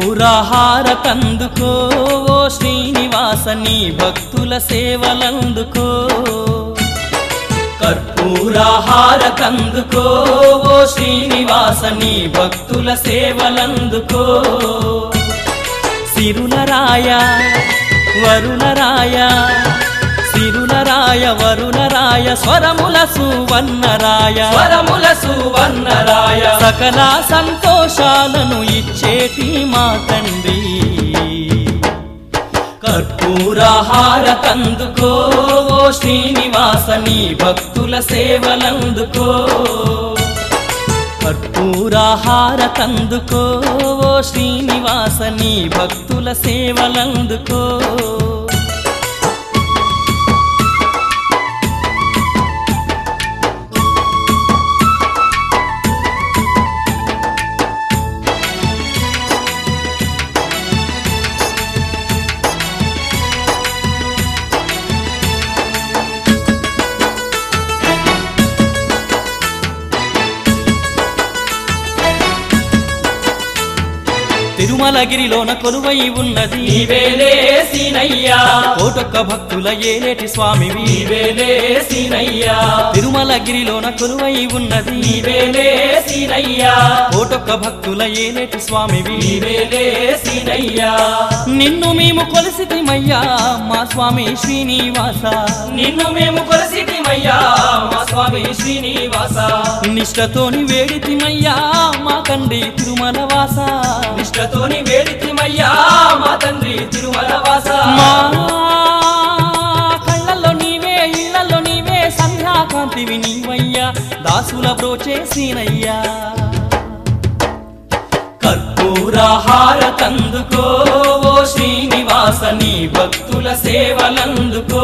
కర్పూరహారతందుకో ఓ శ్రీనివాస నీ భక్తుల సేవలందుకో కర్పూరహారతందుకో ఓ శ్రీనివాస నీ భక్తుల సేవలందుకో సిరులరాయ వరుణరాయ సిరులరాయ వరుణరాయ స్వరముల సువర్ణరాయ సకల సంతోషాలను ఇచ్చేటి మా తండ్రి కర్పూరహారతందుకో ఓ శ్రీనివాస నీ భక్తుల సేవలందుకో కర్పూరహారతందుకో ఓ శ్రీనివాస నీ భక్తుల సేవలందుకో తిరుమలగిరిలోన కొలువై ఉన్నది నీవేలే సీనయ్యా కోటొక్క భక్తుల ఏలేటి స్వామివి నీవేలే సీనయ్యా తిరుమలగిరిలోన కొలువై ఉన్నది నీవేలే సీనయ్యా కోటొక్క భక్తుల ఏలేటి స్వామివి నీవేలే సీనయ్యా నిన్ను మేము కొలిసితిమయ్యా మా స్వామి శ్రీనివాస నిన్ను మేము కొలసితిమయ్యా మా స్వామి శ్రీనివాస నిష్టతోని వేడితిమయ్యా మా తండ్రి తిరుమల వాస నిష్టతోని వేడితిమయ్యా మా తండ్రి తిరుమల వాస మా కళ్ళల్లో నీవే ఇళ్లలో నీవే సంధ్యాకాంతివి నీవయ్యా దాసుల బ్రోచేసినయ్యా కర్పూరహారతందుకో ఓ శ్రీనివాస నీ భక్తుల సేవలందుకో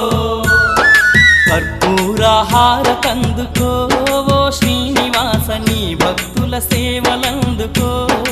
కర్పూరహారతందుకో ఓ శ్రీనివాస నీ భక్తుల సేవలందుకో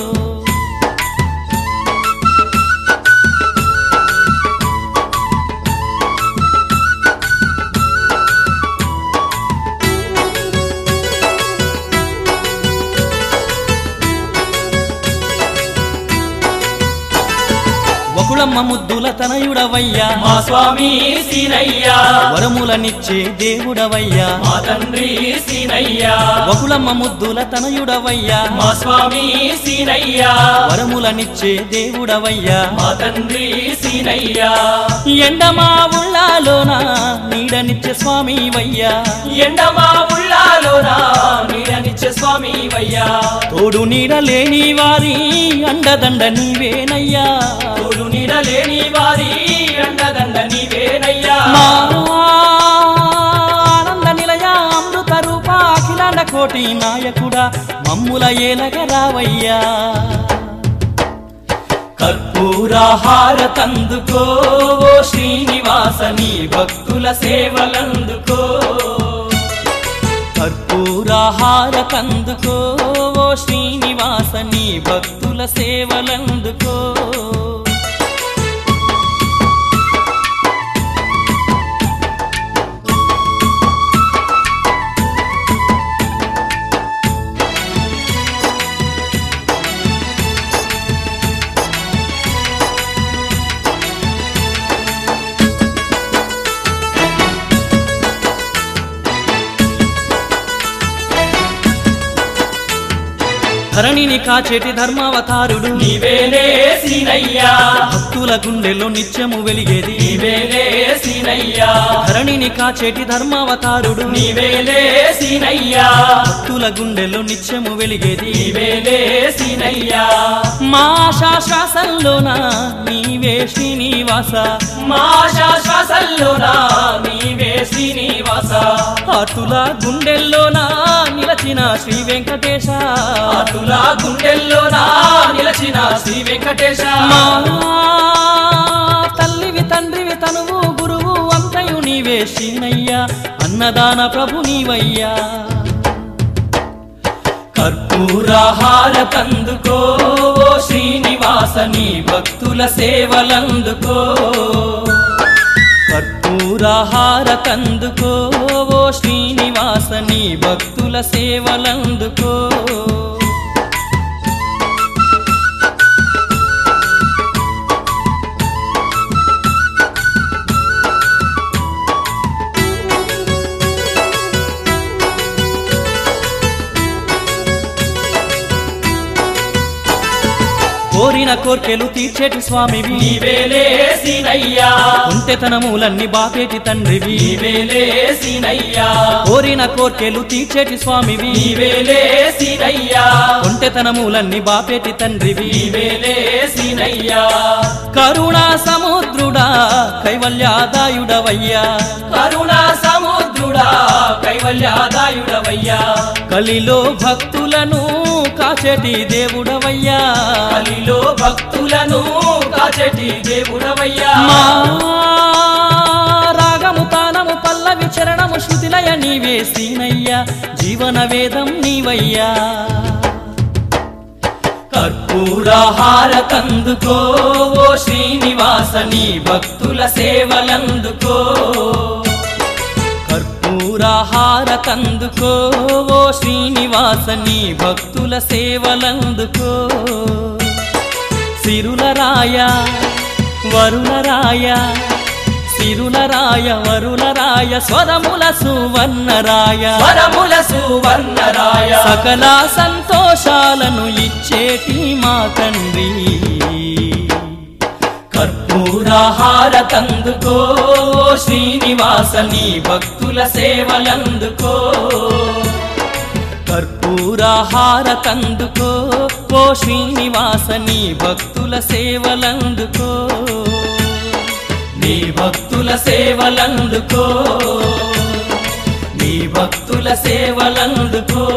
వకుళమ్మ ముద్దుల తనయుడవయ్యా మా స్వామి సీనయ్యా వరములనిచ్చే దేవుడవయ్యా మా తండ్రి సీనయ్యా వకుళమ్మ ముద్దుల తనయుడవయ్యా మా స్వామి సీనయ్యా వరములనిచ్చే దేవుడవయ్యా మా తండ్రి సీనయ్యా ఎండమా ఉళ్ళాలోన నీడనిచ్చే స్వామి వయ్యా ఎండమా ఉళ్ళాలోనా నీడనిచ్చే స్వామి వయ్యా తోడు నీడలేని వారి అండదండ నీవేనయ్యా తోడు నీడలేని వారి అండదండ నీవేనయ్యా మా ఆనంద నిలయ అమృత రూప అఖిలాండ కోటి నాయకుడా మమ్ముల ఏలగ రావయ్యా కర్పూరహారతందుకో ఓ శ్రీనివాస నీ భక్తుల సేవలందుకో కర్పూరహారతందుకో ఓ శ్రీనివాస నీ భక్తుల సేవలందుకో ధరణిని కాచేటి ధర్మావతారుడు నీవేలే సీనయ్యా భక్తుల గుండెల్లో నిత్యము వెలిగేది నీవేలే సీనయ్యా ధరణిని కాచేటి ధర్మావతారుడు నీవేలే సీనయ్యా భక్తుల గుండెల్లో నిత్యము వెలిగేది నీవేలే సీనయ్యా మా శ్వాసల్లోన నీవే శ్రీనివాస మా శ్వాసల్లోనా నీవే శ్రీనివాస అటుల గుండెల్లోన నిలచిన శ్రీ వెంకటేశ అటుల గుండెల్లోనా నిలచిన శ్రీ వెంకటేశ మా తల్లివి తండ్రివి తనువు గురువు అంతయు నీవే శ్రీనయ్యా అన్నదాన ప్రభు నీవయ్యా కర్పూరహారతందుకో ఓ శ్రీనివాస నీ భక్తుల సేవలందుకో కర్పూరహారతందుకో ఓ శ్రీనివాస నీ భక్తుల సేవలందుకో కోరిన కోర్కెలు తీర్చేటి స్వామివి నీవేలే సీనయ్యా ఒంటెతనములన్నీ బాపేటి తండ్రివి నీవేలే సీనయ్యా కోరిన కోర్కెలు తీర్చేటి స్వామివి నీవేలే సీనయ్యా ఒంటెతనములన్నీ బాపేటి తండ్రివి నీవేలే సీనయ్యా కరుణా సముద్రుడా కైవల్యాదాయుడవయ్యా కరుణా సముద్రుడా కైవల్యాదాయుడవయ్యా కలిలో భక్తులను కాచేటి దేవుడవయ్యా కలిలో భక్తులను కాచెటి దేవుడవయ్యా మా రాగము తానము పల్లవి చరణము శృతిలయ నీవే సీనయ్యా జీవన వేదం నీవయ్యా కర్పూరహారతందుకో ఓ శ్రీనివాస నీ భక్తుల సేవలందుకో కర్పూరహారతందుకో ఓ శ్రీనివాస నీ భక్తుల సేవలందుకో సిరులరాయ వరులరాయ సిరులరాయ వరులరాయ స్వరముల సువర్ణరాయ వరముల సువర్ణరాయ సకల సంతోషాలను ఇచ్చేటి మా తండ్రి కర్పూరహారతందుకో ఓ శ్రీనివాస నీ భక్తుల సేవలందుకో కర్పూరహారతందుకో ఓ శ్రీనివాస నీ భక్తుల సేవలందుకో నీ భక్తుల సేవలందుకో నీ భక్తుల సేవలందుకో